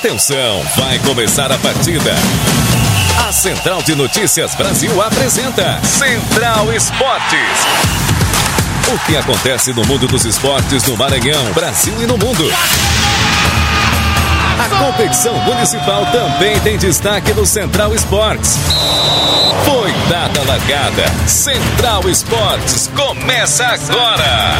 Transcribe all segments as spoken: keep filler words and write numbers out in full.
Atenção, vai começar a partida. A Central de Notícias Brasil apresenta Central Esportes. O que acontece no mundo dos esportes no Maranhão, Brasil e no mundo. A competição municipal também tem destaque no Central Esportes. Foi dada a largada. Central Esportes começa agora.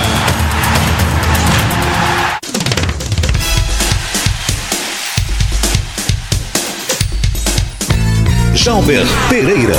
Jalber Pereira.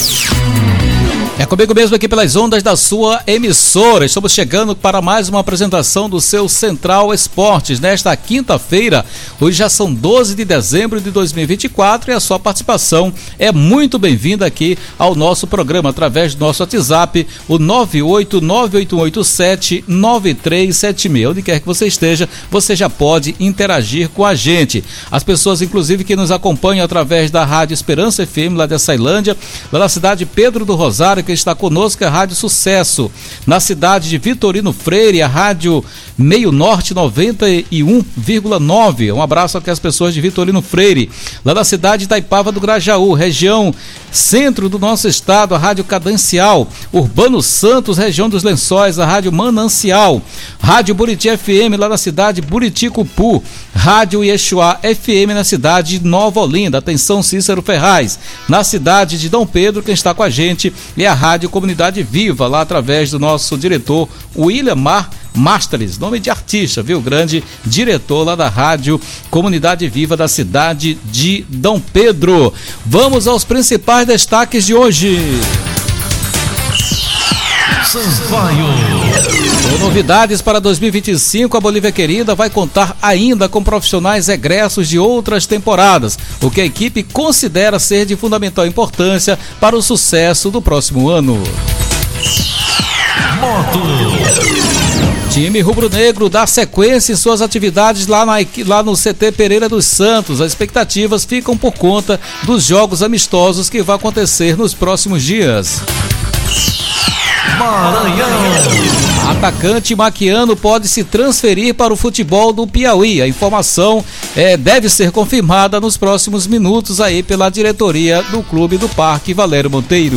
É comigo mesmo aqui pelas ondas da sua emissora. Estamos chegando para mais uma apresentação do seu Central Esportes. Nesta quinta-feira, hoje já são doze de dezembro de dois mil e vinte e quatro e a sua participação é muito bem-vinda aqui ao nosso programa através do nosso WhatsApp, o nove oito nove oito oito sete nove três sete seis. Onde quer que você esteja, você já pode interagir com a gente. As pessoas, inclusive, que nos acompanham através da Rádio Esperança F M lá de Açailândia, lá na cidade de Pedro do Rosário, que está conosco, é a Rádio Sucesso. Na cidade de Vitorino Freire, a Rádio Meio Norte noventa e um vírgula nove. Um abraço aqui às pessoas de Vitorino Freire. Lá na cidade de Itaipava do Grajaú, região centro do nosso estado, a Rádio Cadencial. Urbano Santos, região dos Lençóis, a Rádio Manancial. Rádio Buriti F M, lá na cidade de Buriticupu. Rádio Iexuá F M, na cidade de Nova Olinda. Atenção, Cícero Ferraz. Na cidade de Dom Pedro, quem está com a gente é a Rádio Comunidade Viva, lá através do nosso diretor William Mar Masteres, nome de artista, viu? Grande diretor lá da Rádio Comunidade Viva da cidade de Dom Pedro. Vamos aos principais destaques de hoje. Sampaio. Com novidades para dois mil e vinte e cinco, a Bolívia Querida vai contar ainda com profissionais egressos de outras temporadas, o que a equipe considera ser de fundamental importância para o sucesso do próximo ano. Moto. Time rubro-negro dá sequência em suas atividades lá, na, lá no C T Pereira dos Santos. As expectativas ficam por conta dos jogos amistosos que vão acontecer nos próximos dias. Maranhão. Atacante Maquiano pode se transferir para o futebol do Piauí. A informação é, deve ser confirmada nos próximos minutos aí pela diretoria do Clube do Parque Valério Monteiro.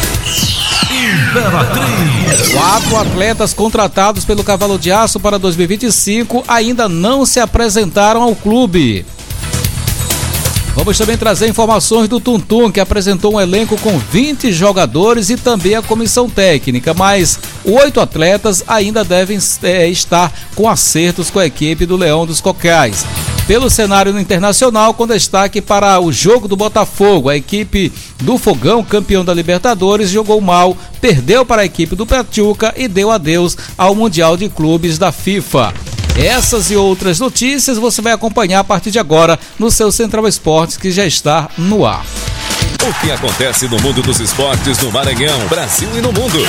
Imperatriz. Quatro atletas contratados pelo Cavalo de Aço para dois mil e vinte e cinco ainda não se apresentaram ao clube. Vamos também trazer informações do Tum Tum, que apresentou um elenco com vinte jogadores e também a comissão técnica, mas oito atletas ainda devem é, estar com acertos com a equipe do Leão dos Cocais. Pelo cenário internacional, com destaque para o jogo do Botafogo, a equipe do Fogão, campeão da Libertadores, jogou mal, perdeu para a equipe do Pachuca e deu adeus ao Mundial de Clubes da FIFA. Essas e outras notícias você vai acompanhar a partir de agora no seu Central Esportes, que já está no ar. O que acontece no mundo dos esportes no Maranhão, Brasil e no mundo.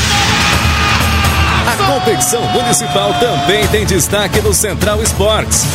A competição municipal também tem destaque no Central Esportes.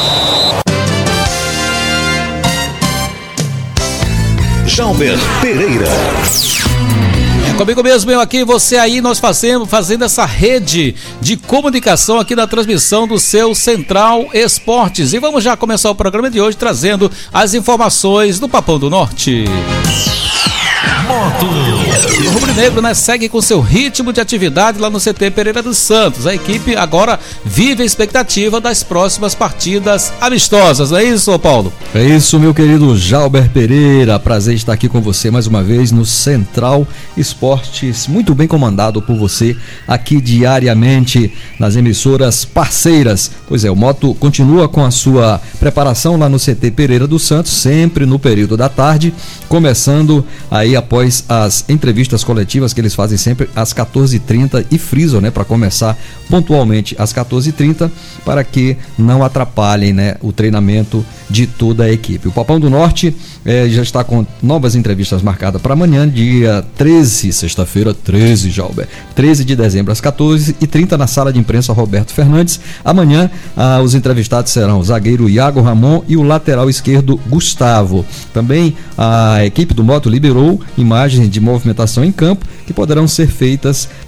Jalber Pereira. Comigo mesmo, eu aqui, você aí, nós fazemos, fazendo essa rede de comunicação aqui na transmissão do seu Central Esportes. E vamos já começar o programa de hoje trazendo as informações do Papão do Norte. Moto. O rubro-negro, né, segue com seu ritmo de atividade lá no C T Pereira dos Santos. A equipe agora vive a expectativa das próximas partidas amistosas, não é isso, Paulo? É isso, meu querido Jalber Pereira. Prazer estar aqui com você mais uma vez no Central Esportes, muito bem comandado por você aqui diariamente nas emissoras parceiras. Pois é, o Moto continua com a sua preparação lá no C T Pereira dos Santos, sempre no período da tarde, começando aí após as entrevistas coletivas que eles fazem sempre às quatorze e trinta e frisam, né, para começar pontualmente às quatorze e trinta, para que não atrapalhem, né, o treinamento de toda a equipe. O Papão do Norte eh, já está com novas entrevistas marcadas para amanhã, dia treze, sexta-feira, treze, Jalber, treze de dezembro, às quatorze e trinta, na sala de imprensa Roberto Fernandes. Amanhã, ah, os entrevistados serão o zagueiro Iago Ramon e o lateral esquerdo Gustavo. Também a equipe do Moto liberou imagens de movimentação em campo que poderão ser feitas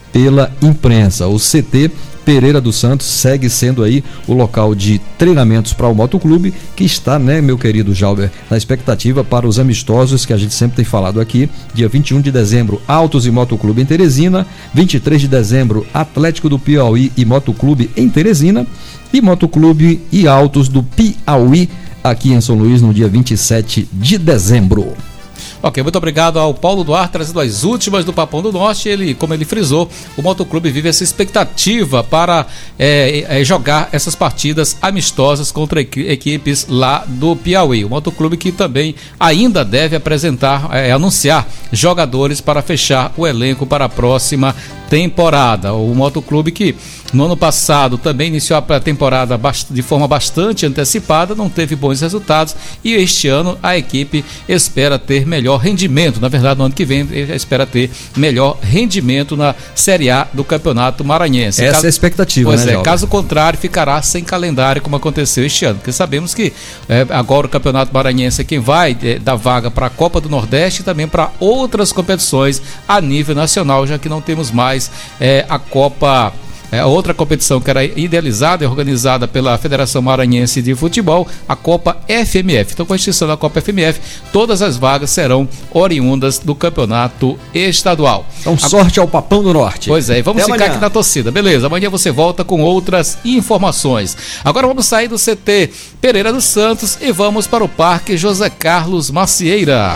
pela imprensa. O C T Pereira dos Santos segue sendo aí o local de treinamentos para o Motoclube, que está, né, meu querido Jalber, na expectativa para os amistosos que a gente sempre tem falado aqui. Dia vinte e um de dezembro, Autos e Motoclube em Teresina. vinte e três de dezembro, Atlético do Piauí e Motoclube em Teresina. E Motoclube e Autos do Piauí aqui em São Luís no dia vinte e sete de dezembro. Ok, muito obrigado ao Paulo Duarte, trazendo as últimas do Papão do Norte. Ele, como ele frisou, o Motoclube vive essa expectativa para é, é, jogar essas partidas amistosas contra equipes lá do Piauí. O Motoclube que também ainda deve apresentar, é, anunciar jogadores para fechar o elenco para a próxima temporada. O Motoclube que no ano passado também iniciou a temporada de forma bastante antecipada, não teve bons resultados, e este ano a equipe espera ter melhor rendimento. Na verdade, no ano que vem ele espera ter melhor rendimento na Série A do Campeonato Maranhense. Essa caso, é a expectativa, pois né, é, Jalber? caso contrário, ficará sem calendário como aconteceu este ano, porque sabemos que é, agora o Campeonato Maranhense é quem vai é, dar vaga para a Copa do Nordeste e também para outras competições a nível nacional, já que não temos mais é, a Copa... É, outra competição que era idealizada e organizada pela Federação Maranhense de Futebol, a Copa F M F. Então, com a extinção da Copa F M F, todas as vagas serão oriundas do campeonato estadual. Então, a... sorte ao Papão do Norte. Pois é, vamos Até ficar amanhã. aqui na torcida, beleza? Amanhã você volta com outras informações. Agora vamos sair do C T Pereira dos Santos e vamos para o Parque José Carlos Macieira.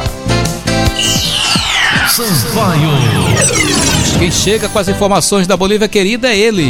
Sampaio. Quem chega com as informações da Bolívia querida é ele.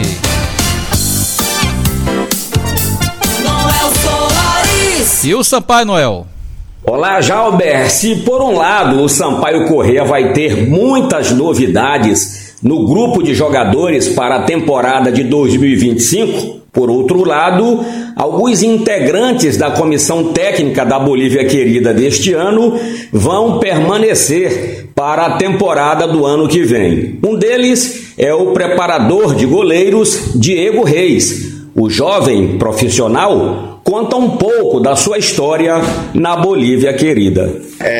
Noel Soares. E o Sampaio, Noel? Olá, Jalber. Se por um lado o Sampaio Corrêa vai ter muitas novidades no grupo de jogadores para a temporada de dois mil e vinte e cinco, por outro lado, alguns integrantes da comissão técnica da Bolívia querida deste ano vão permanecer para a temporada do ano que vem. Um deles é o preparador de goleiros Diego Reis. O jovem profissional conta um pouco da sua história na Bolívia querida.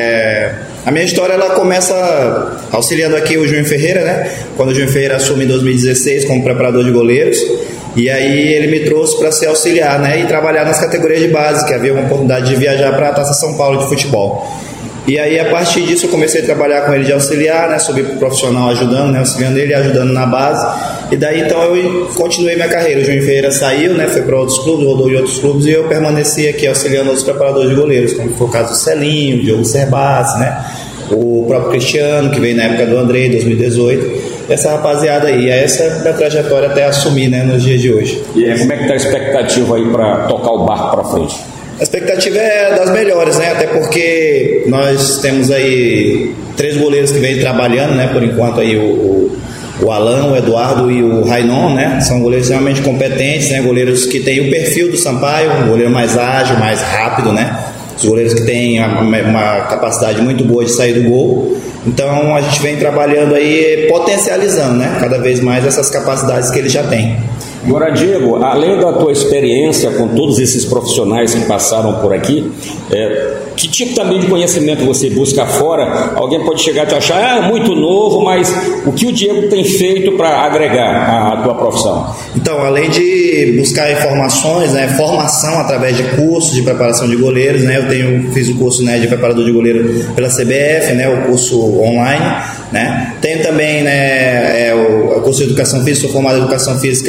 É, a minha história ela começa auxiliando aqui o Júnior Ferreira, né? Quando o Júnior Ferreira assume em dois mil e dezesseis como preparador de goleiros. E aí ele me trouxe para ser auxiliar, né, e trabalhar nas categorias de base, que havia uma oportunidade de viajar para a Taça São Paulo de futebol. E aí a partir disso eu comecei a trabalhar com ele de auxiliar, né, subi para o profissional ajudando, né, auxiliando ele e ajudando na base. E daí então eu continuei minha carreira. O Júnior Ferreira saiu, né, foi para outros clubes, rodou em outros clubes, e eu permaneci aqui auxiliando outros preparadores de goleiros, como foi o caso do Celinho, o Diogo Serbassi, né, o próprio Cristiano, que veio na época do Andrei, dois mil e dezoito. Essa rapaziada aí, essa é a minha trajetória até assumir, né, nos dias de hoje. E aí, como é que está a expectativa aí para tocar o barco para frente? A expectativa é das melhores, né, até porque nós temos aí três goleiros que vêm trabalhando, né, por enquanto aí o, o, o Alan, o Eduardo e o Rainon, né, são goleiros extremamente competentes, né, goleiros que têm o perfil do Sampaio, um goleiro mais ágil, mais rápido, né, os goleiros que têm uma, uma capacidade muito boa de sair do gol. Então a gente vem trabalhando aí, potencializando, né, cada vez mais essas capacidades que ele já tem. Agora, Diego, além da tua experiência com todos esses profissionais que passaram por aqui, é, que tipo também de conhecimento você busca fora? Alguém pode chegar e te achar ah, muito novo, mas o que o Diego tem feito para agregar a tua profissão? Então, além de buscar informações, né, formação através de cursos de preparação de goleiros, né, eu tenho, fiz o curso, né, de preparador de goleiro pela C B F, né, o curso online, né, tenho também, né, é, o, o curso de educação física, sou formado em educação física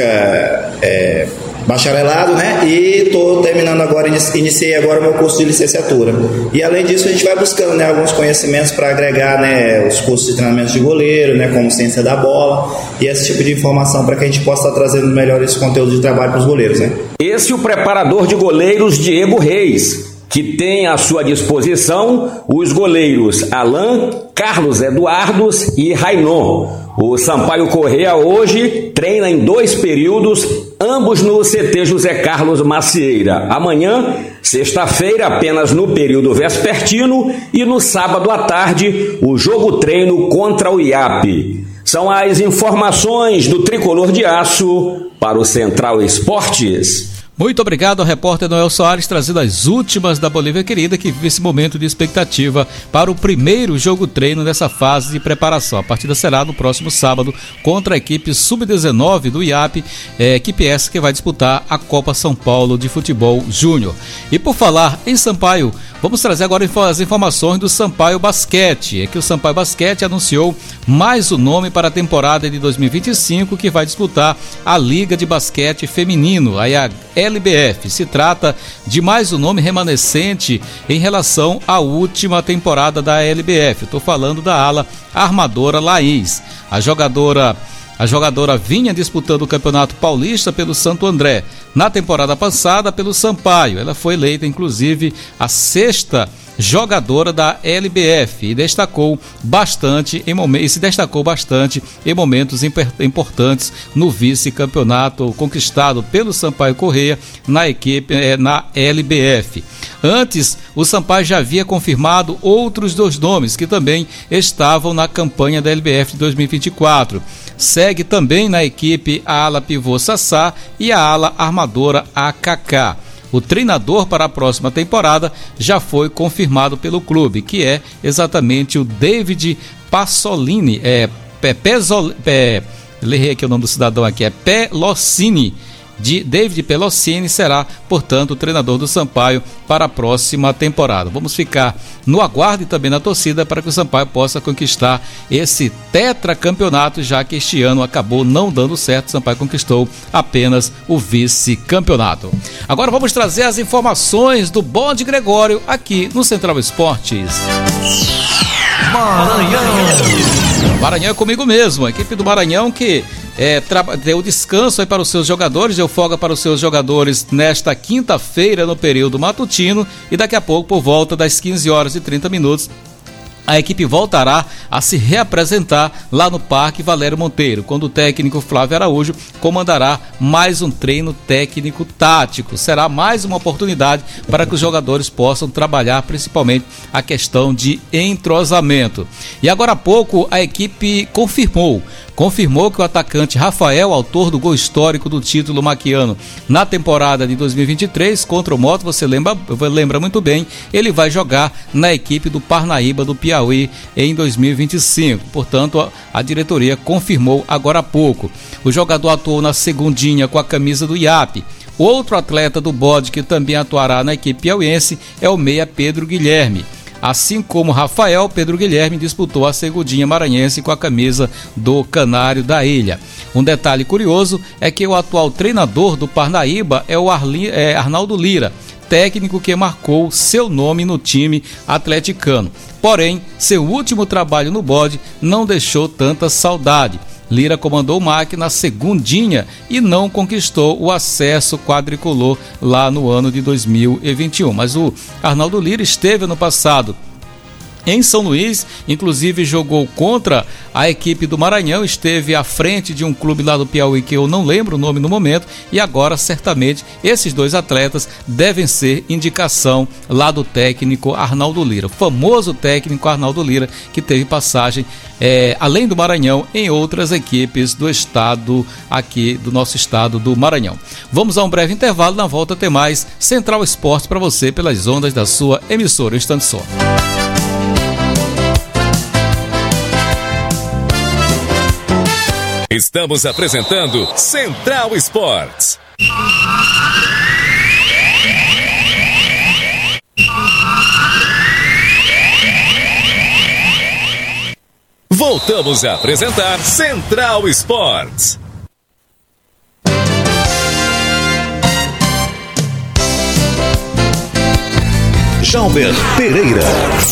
é, bacharelado, né, e estou terminando agora, iniciei agora o meu curso de licenciatura. E além disso a gente vai buscando, né, alguns conhecimentos para agregar, né, os cursos de treinamento de goleiro, né, como ciência da bola e esse tipo de informação para que a gente possa estar trazendo melhores conteúdos de trabalho para os goleiros, né. Esse é o preparador de goleiros Diego Reis, que tem à sua disposição os goleiros Alan, Carlos Eduardos e Rainon. O Sampaio Corrêa hoje treina em dois períodos, ambos no C T José Carlos Macieira. Amanhã, sexta-feira, apenas no período vespertino, e no sábado à tarde, o jogo-treino contra o I A P. São as informações do Tricolor de Aço para o Central Esportes. Muito obrigado ao repórter Noel Soares, trazendo as últimas da Bolívia Querida, que vive esse momento de expectativa para o primeiro jogo-treino dessa fase de preparação. A partida será no próximo sábado contra a equipe sub dezenove do I A P, é, equipe essa que vai disputar a Copa São Paulo de Futebol Júnior. E por falar em Sampaio, vamos trazer agora as informações do Sampaio Basquete. É que o Sampaio Basquete anunciou mais o nome para a temporada de dois mil e vinte e cinco, que vai disputar a Liga de Basquete Feminino, aí a L B F. Se trata de mais um nome remanescente em relação à última temporada da L B F. Estou falando da ala armadora Laís. A jogadora, a jogadora vinha disputando o Campeonato Paulista pelo Santo André. Na temporada passada, pelo Sampaio. Ela foi eleita, inclusive, a sexta jogadora da L B F e destacou bastante em momentos, e se destacou bastante em momentos importantes no vice-campeonato conquistado pelo Sampaio Corrêa na equipe eh, na L B F. Antes, o Sampaio já havia confirmado outros dois nomes que também estavam na campanha da L B F de dois mil e vinte e quatro. Segue também na equipe a ala pivô Sassá e a ala armadora A K K. O treinador para a próxima temporada já foi confirmado pelo clube, que é exatamente o David Pasolini. É, é, Pezol, é, lerei aqui o nome do cidadão aqui, é Pelocini. De David Pelocini será, portanto, o treinador do Sampaio para a próxima temporada. Vamos ficar no aguardo e também na torcida para que o Sampaio possa conquistar esse tetracampeonato, já que este ano acabou não dando certo. O Sampaio conquistou apenas o vice-campeonato. Agora vamos trazer as informações do Bonde Gregório aqui no Central Esportes. Maranhão. Maranhão é comigo mesmo, a equipe do Maranhão que é, tra- deu descanso aí para os seus jogadores, deu folga para os seus jogadores nesta quinta-feira no período matutino e daqui a pouco, por volta das quinze horas e trinta minutos, a equipe voltará a se reapresentar lá no Parque Valério Monteiro, quando o técnico Flávio Araújo comandará mais um treino técnico tático. Será mais uma oportunidade para que os jogadores possam trabalhar principalmente a questão de entrosamento. E agora há pouco a equipe confirmou confirmou que o atacante Rafael, autor do gol histórico do título maquiano na temporada de dois mil e vinte e três contra o Moto, você lembra, lembra muito bem, ele vai jogar na equipe do Parnaíba do Piauí em dois mil e vinte e cinco. Portanto, a, a diretoria confirmou agora há pouco. O jogador atuou na segundinha com a camisa do I A P. Outro atleta do bode que também atuará na equipe piauiense é o meia Pedro Guilherme. Assim como Rafael, Pedro Guilherme disputou a segundinha maranhense com a camisa do Canário da Ilha. Um detalhe curioso é que o atual treinador do Parnaíba é o Arli, é Arnaldo Lira, técnico que marcou seu nome no time atleticano. Porém, seu último trabalho no bode não deixou tanta saudade. Lira comandou o M A C na segundinha e não conquistou o acesso quadricolor lá no ano de dois mil e vinte e um. Mas o Arnaldo Lira esteve no passado em São Luís, inclusive jogou contra a equipe do Maranhão, esteve à frente de um clube lá do Piauí que eu não lembro o nome no momento, e agora certamente esses dois atletas devem ser indicação lá do técnico Arnaldo Lira, o famoso técnico Arnaldo Lira, que teve passagem é, além do Maranhão em outras equipes do estado aqui, do nosso estado do Maranhão. Vamos a um breve intervalo, na volta tem mais Central Esportes para você pelas ondas da sua emissora. Um instante só. Estamos apresentando Central Esportes. Voltamos a apresentar Central Esportes. Jalber Pereira.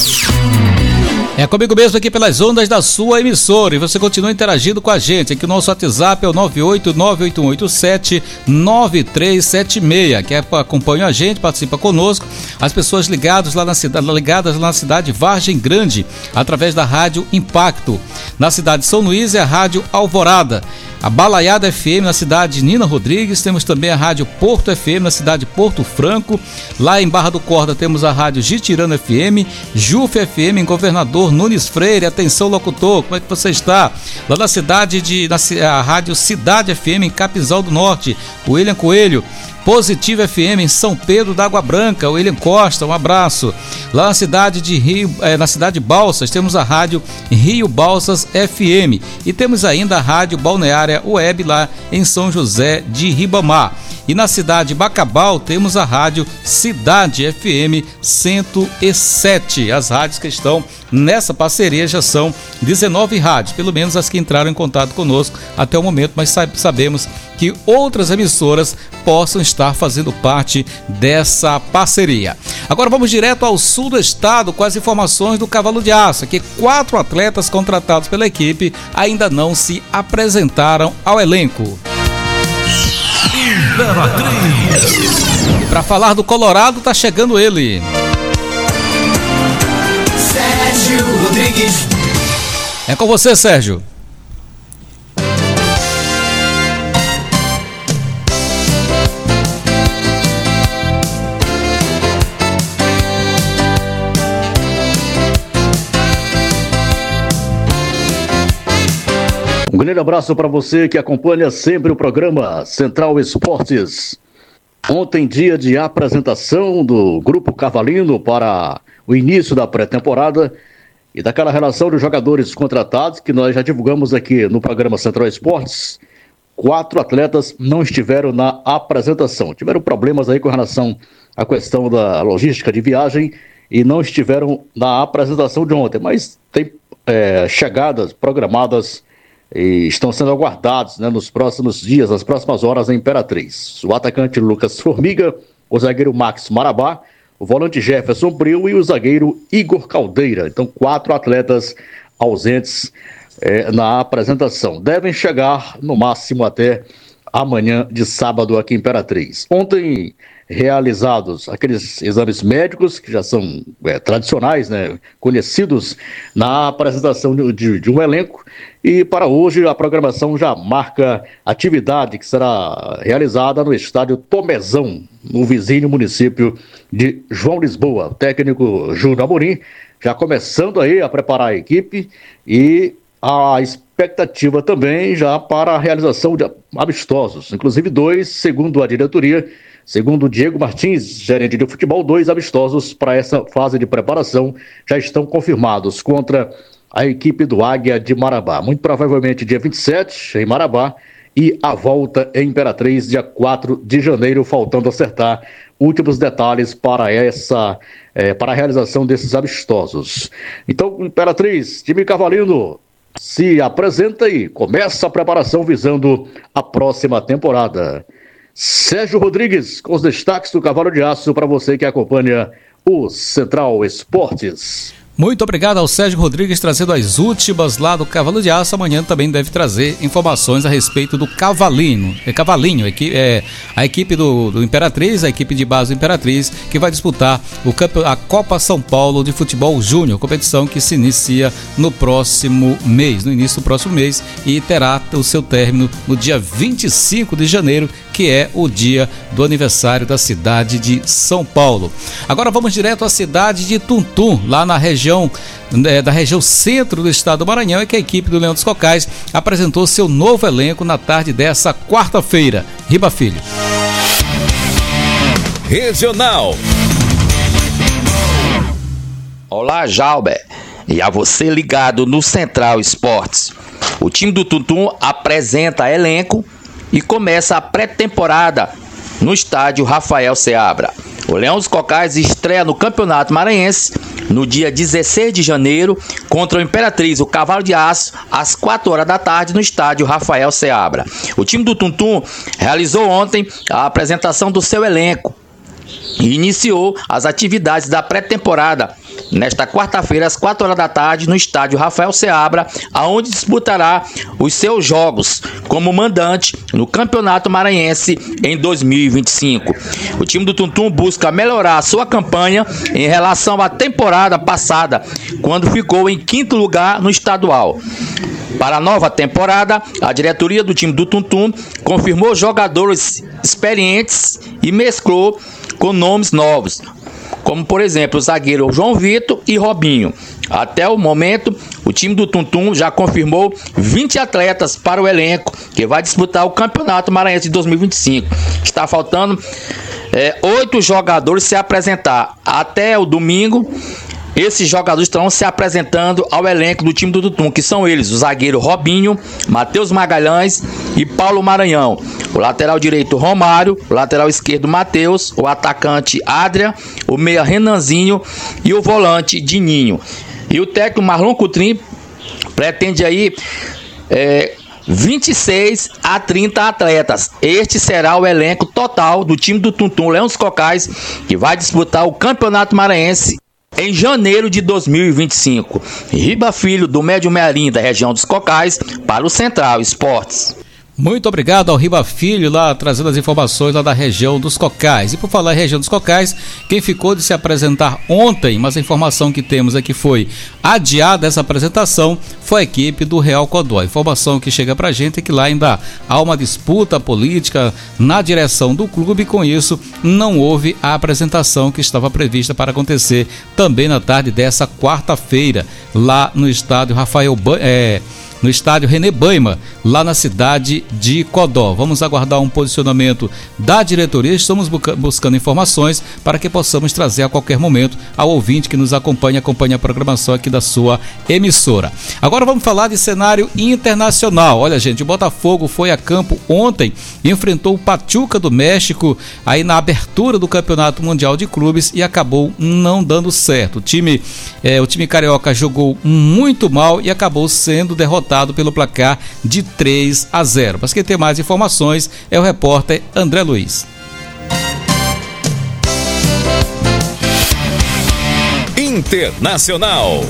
É comigo mesmo aqui pelas ondas da sua emissora, e você continua interagindo com a gente. Aqui o nosso WhatsApp é o nove oito nove oito um oito sete nove três sete seis, que é, acompanha a gente, participa conosco. As pessoas ligadas lá na cidade, ligadas lá na cidade Vargem Grande, através da Rádio Impacto. Na cidade de São Luís é a Rádio Alvorada. A Balaiada F M na cidade de Nina Rodrigues, temos também a Rádio Porto F M na cidade de Porto Franco. Lá em Barra do Corda temos a Rádio Gitirana F M, Juf F M em Governador Nunes Freire. Atenção, locutor, como é que você está? Lá na cidade de, na, a Rádio Cidade F M em Capinzal do Norte, William Coelho. Positivo F M em São Pedro da Água Branca, William Costa, um abraço. Lá na cidade de Rio, eh, na cidade de Balsas, temos a rádio Rio Balsas F M e temos ainda a rádio Balneária Web lá em São José de Ribamar. E na cidade de Bacabal temos a rádio Cidade F M cento e sete. As rádios que estão nessa parceria já são dezenove rádios, pelo menos as que entraram em contato conosco até o momento, mas sabemos que outras emissoras possam estar fazendo parte dessa parceria. Agora vamos direto ao sul do estado com as informações do Cavalo de Aço, que quatro atletas contratados pela equipe ainda não se apresentaram ao elenco. E para falar do Colorado, tá chegando ele. Sérgio Rodrigues. É com você, Sérgio. Um grande abraço para você que acompanha sempre o programa Central Esportes. Ontem, dia de apresentação do Grupo Cavalino para o início da pré-temporada e daquela relação de jogadores contratados que nós já divulgamos aqui no programa Central Esportes. Quatro atletas não estiveram na apresentação. Tiveram problemas aí com relação à questão da logística de viagem e não estiveram na apresentação de ontem, mas tem é, chegadas programadas e estão sendo aguardados, né, nos próximos dias, nas próximas horas em Imperatriz. O atacante Lucas Formiga, o zagueiro Max Marabá, o volante Jefferson Bril e o zagueiro Igor Caldeira. Então, quatro atletas ausentes é, na apresentação. Devem chegar no máximo até amanhã de sábado aqui em Imperatriz. Ontem realizados aqueles exames médicos que já são é, tradicionais, né, conhecidos na apresentação de, de, de um elenco, e para hoje a programação já marca atividade que será realizada no estádio Tomezão, no vizinho município de João Lisboa. O técnico Júnior Amorim já começando aí a preparar a equipe e a expectativa também já para a realização de amistosos, inclusive dois, segundo a diretoria. Segundo Diego Martins, gerente de futebol, dois amistosos para essa fase de preparação já estão confirmados contra a equipe do Águia de Marabá. Muito provavelmente dia vinte e sete em Marabá e a volta em Imperatriz dia quatro de janeiro, faltando acertar últimos detalhes para essa é, para a realização desses amistosos. Então, Imperatriz, time Cavalino, se apresenta e começa a preparação visando a próxima temporada. Sérgio Rodrigues, com os destaques do Cavalo de Aço para você que acompanha o Central Esportes. Muito obrigado ao Sérgio Rodrigues trazendo as últimas lá do Cavalo de Aço. Amanhã também deve trazer informações a respeito do Cavalino, é Cavalinho, é a equipe do, do Imperatriz, a equipe de base do Imperatriz, que vai disputar o campo, a Copa São Paulo de Futebol Júnior, competição que se inicia no próximo mês, no início do próximo mês, e terá o seu término no dia vinte e cinco de janeiro, que é o dia do aniversário da cidade de São Paulo. Agora vamos direto à cidade de Tuntum, lá na região é, da região centro do estado do Maranhão, é que a equipe do Leão dos Cocais apresentou seu novo elenco na tarde dessa quarta-feira. Riba Filho. Regional. Olá, Jalber, e a você ligado no Central Esportes. O time do Tuntum apresenta elenco e começa a pré-temporada no estádio Rafael Seabra. O Leão dos Cocais estreia no Campeonato Maranhense no dia dezesseis de janeiro contra o Imperatriz, o Cavalo de Aço, às quatro horas da tarde no estádio Rafael Seabra. O time do Tuntum realizou ontem a apresentação do seu elenco e iniciou as atividades da pré-temporada nesta quarta-feira, às quatro horas da tarde, no estádio Rafael Seabra, aonde disputará os seus jogos como mandante no Campeonato Maranhense em dois mil e vinte e cinco. O time do Tuntum busca melhorar a sua campanha em relação à temporada passada, quando ficou em quinto lugar no estadual. Para a nova temporada, a diretoria do time do Tuntum confirmou jogadores experientes e mesclou com nomes novos. como por exemplo o zagueiro João Vitor e Robinho. Até o momento, o time do Tuntum já confirmou vinte atletas para o elenco que vai disputar o Campeonato Maranhense de dois mil e vinte e cinco. Está faltando é, oito jogadores se apresentar até o domingo. Esses jogadores estão se apresentando ao elenco do time do Tuntum, que são eles: o zagueiro Robinho, Matheus Magalhães e Paulo Maranhão, o lateral direito Romário, o lateral esquerdo Matheus, o atacante Adria, o meia Renanzinho e o volante Dininho. E o técnico Marlon Coutrin pretende aí é, vinte e seis a trinta atletas. Este será o elenco total do time do Tuntum Leão dos Cocais, que vai disputar o Campeonato Maranhense em janeiro de dois mil e vinte e cinco. Riba Filho, do Médio Mearim, da região dos Cocais, para o Central Esportes. Muito obrigado ao Riba Filho, lá trazendo as informações lá da região dos Cocais. E por falar em região dos Cocais, quem ficou de se apresentar ontem, mas a informação que temos é que foi adiada essa apresentação, foi a equipe do Real Codó. A informação que chega pra gente é que lá ainda há uma disputa política na direção do clube, e com isso não houve a apresentação que estava prevista para acontecer também na tarde dessa quarta-feira, lá no estádio Rafael Ba- é, no estádio René Baima, lá na cidade de Codó. Vamos aguardar um posicionamento da diretoria. Estamos buscando informações para que possamos trazer a qualquer momento ao ouvinte que nos acompanha, acompanha a programação aqui da sua emissora. Agora vamos falar de cenário internacional. Olha, gente, o Botafogo foi a campo ontem e enfrentou o Pachuca do México aí na abertura do Campeonato Mundial de Clubes e acabou não dando certo. O time, é, o time carioca jogou muito mal e acabou sendo derrotado pelo placar de três a zero. Mas quem tem mais informações é o repórter André Luiz. Internacional.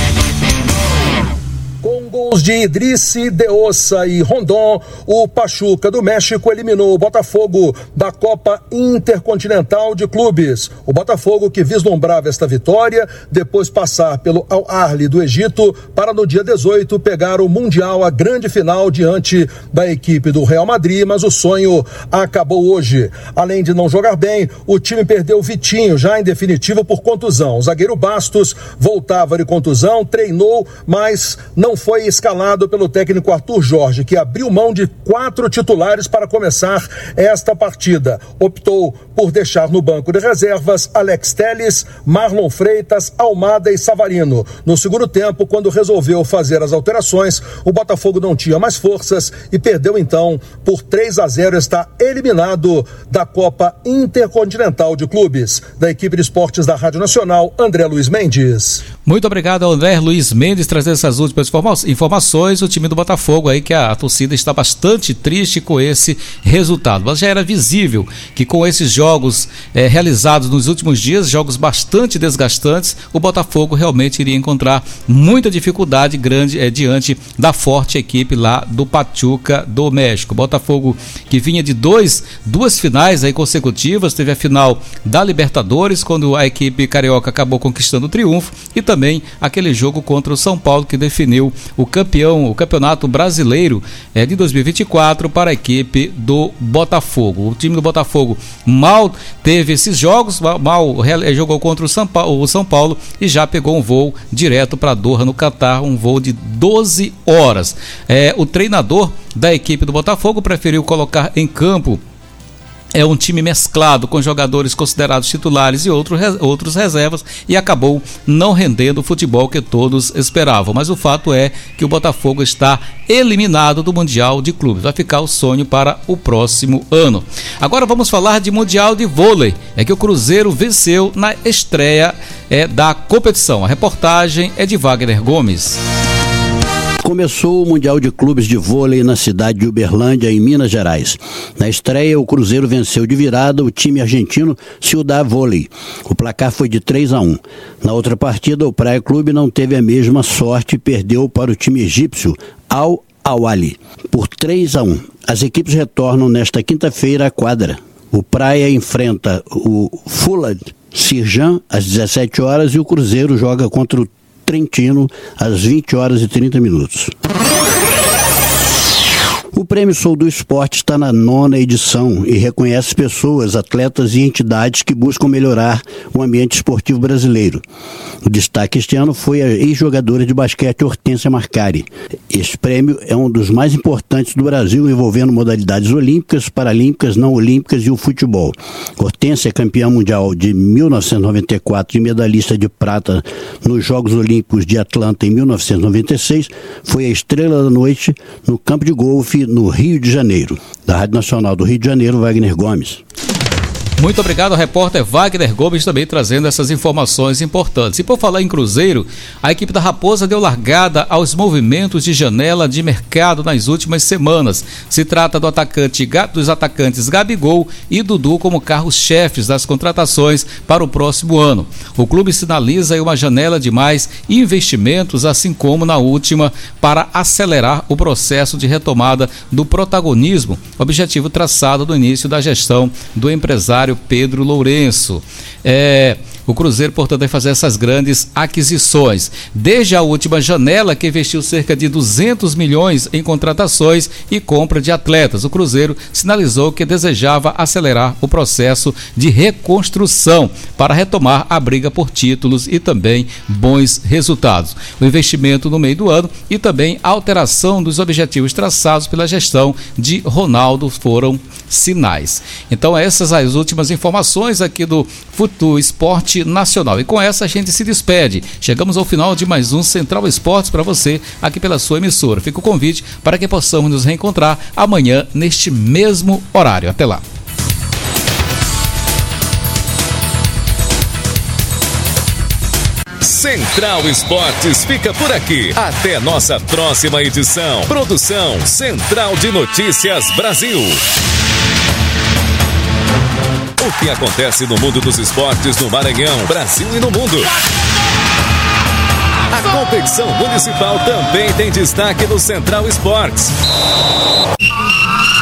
Com gols de Idrice, De Ossa e Rondon, o Pachuca do México eliminou o Botafogo da Copa Intercontinental de Clubes. O Botafogo, que vislumbrava esta vitória, depois passar pelo Al Ahly do Egito, para no dia dezoito pegar o Mundial, a grande final diante da equipe do Real Madrid, mas o sonho acabou hoje. Além de não jogar bem, o time perdeu o Vitinho, já em definitivo por contusão. O zagueiro Bastos voltava de contusão, treinou, mas não foi escalado pelo técnico Arthur Jorge, que abriu mão de quatro titulares para começar esta partida. Optou por deixar no banco de reservas Alex Telles, Marlon Freitas, Almada e Savarino. No segundo tempo, quando resolveu fazer as alterações, o Botafogo não tinha mais forças e perdeu então por três a zero, está eliminado da Copa Intercontinental de Clubes. Da equipe de esportes da Rádio Nacional, André Luiz Mendes. Muito obrigado ao André Luiz Mendes trazer essas últimas informações. O time do Botafogo aí, que a, a torcida está bastante triste com esse resultado, mas já era visível que com esses jogos eh, realizados nos últimos dias, jogos bastante desgastantes, o Botafogo realmente iria encontrar muita dificuldade grande eh, diante da forte equipe lá do Pachuca do México. O Botafogo, que vinha de dois, duas finais aí consecutivas, teve a final da Libertadores, quando a equipe carioca acabou conquistando o triunfo, e também aquele jogo contra o São Paulo, que definiu o campeão, o campeonato brasileiro é, de dois mil e vinte e quatro para a equipe do Botafogo. O time do Botafogo mal teve esses jogos, mal, mal jogou contra o São Paulo, o São Paulo e já pegou um voo direto para Doha, no Catar, um voo de doze horas. É, o treinador da equipe do Botafogo preferiu colocar em campo É um time mesclado com jogadores considerados titulares e outro, outros reservas, e acabou não rendendo o futebol que todos esperavam. Mas o fato é que o Botafogo está eliminado do Mundial de Clubes. Vai ficar o sonho para o próximo ano. Agora vamos falar de Mundial de Vôlei. É que o Cruzeiro venceu na estreia é, da competição. A reportagem é de Wagner Gomes. Começou o Mundial de Clubes de Vôlei na cidade de Uberlândia, em Minas Gerais. Na estreia, o Cruzeiro venceu de virada o time argentino Ciudad Vôlei. O placar foi de três a um. Na outra partida, o Praia Clube não teve a mesma sorte e perdeu para o time egípcio Al Ahly por três a um. As equipes retornam nesta quinta-feira à quadra. O Praia enfrenta o Fulad Sirjan às dezessete horas e o Cruzeiro joga contra o Trentino às vinte horas e trinta minutos. O Prêmio Sou do Esporte está na nona edição e reconhece pessoas, atletas e entidades que buscam melhorar o ambiente esportivo brasileiro. O destaque este ano foi a ex-jogadora de basquete Hortência Marcari. Este prêmio é um dos mais importantes do Brasil, envolvendo modalidades olímpicas, paralímpicas, não olímpicas e o futebol. Hortência é campeã mundial de mil novecentos e noventa e quatro e medalhista de prata nos Jogos Olímpicos de Atlanta em mil novecentos e noventa e seis, foi a estrela da noite no campo de golfe no Rio de Janeiro. Da Rádio Nacional do Rio de Janeiro, Wagner Gomes. Muito obrigado ao repórter Wagner Gomes, também trazendo essas informações importantes. E por falar em Cruzeiro, a equipe da Raposa deu largada aos movimentos de janela de mercado nas últimas semanas. Se trata do atacante, dos atacantes Gabigol e Dudu como carros-chefes das contratações para o próximo ano. O clube sinaliza uma janela de mais investimentos, assim como na última, para acelerar o processo de retomada do protagonismo, objetivo traçado no início da gestão do empresário Pedro Lourenço. É, o Cruzeiro, portanto, vai fazer essas grandes aquisições. Desde a última janela, que investiu cerca de duzentos milhões em contratações e compra de atletas, o Cruzeiro sinalizou que desejava acelerar o processo de reconstrução para retomar a briga por títulos e também bons resultados. O investimento no meio do ano e também a alteração dos objetivos traçados pela gestão de Ronaldo foram sinais. Então, essas as últimas informações aqui do Futuro Esporte Nacional. E com essa a gente se despede. Chegamos ao final de mais um Central Esportes para você aqui pela sua emissora. Fica o convite para que possamos nos reencontrar amanhã neste mesmo horário. Até lá. Central Esportes fica por aqui. Até nossa próxima edição. Produção Central de Notícias Brasil. O que acontece no mundo dos esportes no Maranhão, Brasil e no mundo. A competição municipal também tem destaque no Central Esportes.